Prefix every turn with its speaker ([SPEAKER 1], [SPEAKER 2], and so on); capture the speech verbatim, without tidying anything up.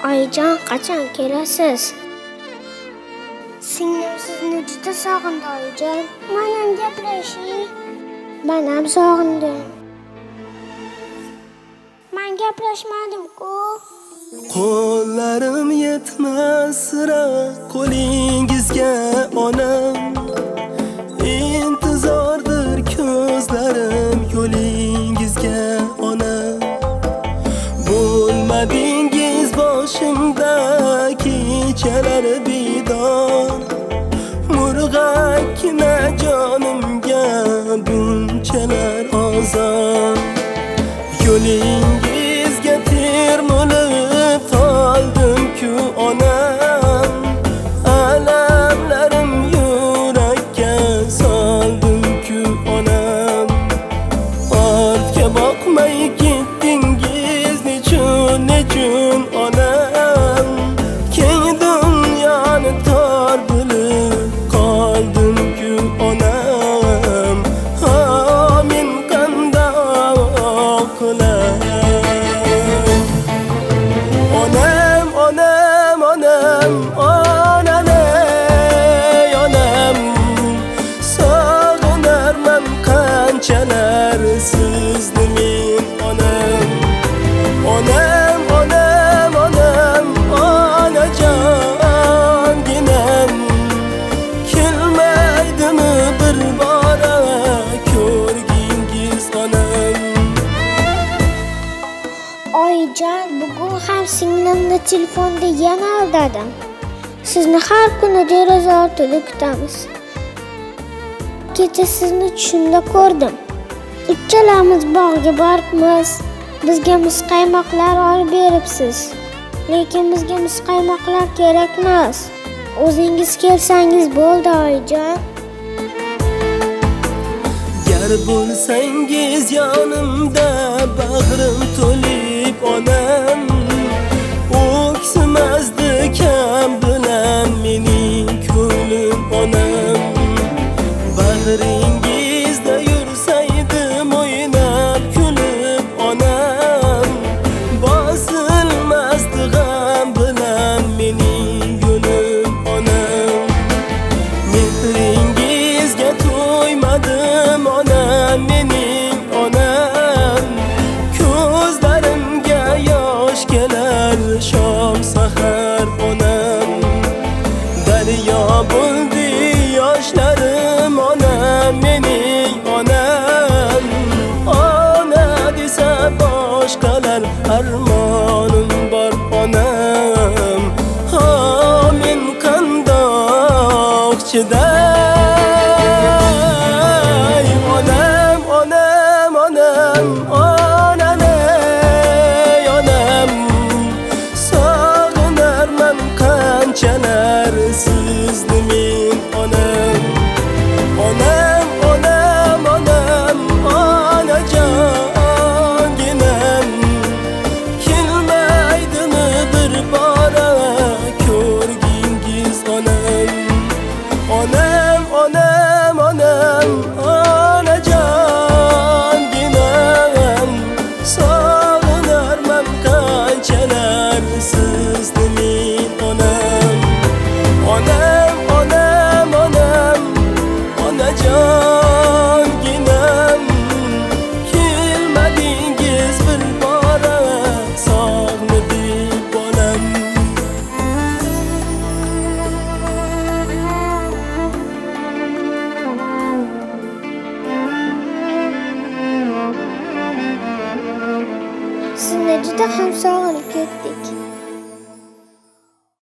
[SPEAKER 1] Oyijon, qachon kelasiz? Singlim sizni juda sog'indi, oyijon. Menam gaplashing. Men ham sog'indim. Men gaplashmadim-ku.
[SPEAKER 2] Qo'llarim yetmas sira qo'lingizga onam. Intizordir ko'zlarim yo'lingizga onam. Bo'lmadingiz boshimda kechalar bidor. Murg'akkina jonimga bunchalar ozor. Yo'lingizga termulib qoldim-ku onam. Alamlarim yurakka soldim-ku onam. Ortga boqmay ketdingiz nechun, nechun onam. Keng dunyoni tor bilib qoldim-ku onam. Ha, men qandoq qilay? Onam, onam, onam, onanay, onam. Sog'inarman qanchalar sizni men onam. Onam, onam, onam, onajonginam. Kelmaydimi bir bora ko'rgingiz onam.
[SPEAKER 1] Oyijon, bugun ham singlimni telefonda yana aldadim. Sizni har kuni deraza ortida kutamiz. Kecha sizni tushimda ko'rdim. Uchalamiz bog'ga boribmiz. Bizga muzqaymoqlar olib beribsiz. Lekin bizga muzqaymoqlar kerak emas. O'zingiz kelsangiz bo'ldi, oyijon.
[SPEAKER 2] Gar bo'lsangiz yonimda bag'rim to'lib onam. O'ksimazdi kam bilan mening ko'nglim onam. Bag'ringizda yursaydim o'ynab kulib onam. Bosilmasdi g'am bilan mening yo'lim onam. Mehringizga to'ymadim onam, mening onam. Ko'zlarimga yosh kelar shom sahar onam. Daryo bo'ldi yoshlarim onam, mening onam. Ona desa boshqalar armonim bor onam. Ha, men qandoq chiday? Onam, onam, onam, onanay, onam. Sog'inarman qanchalar sizni men onam. Onam, onam, onam, onajonginam. Kelmaydimi bir bora ko'rgingiz onam. Onam, onam, onam, onajonginam. Sog'inarman qanchalar sizni men onam. Onam, onam, onam, onajonginam. Kelmadingiz bir bora sog'inib bolam.
[SPEAKER 1] Sizni juda ham sog'inib ketdik.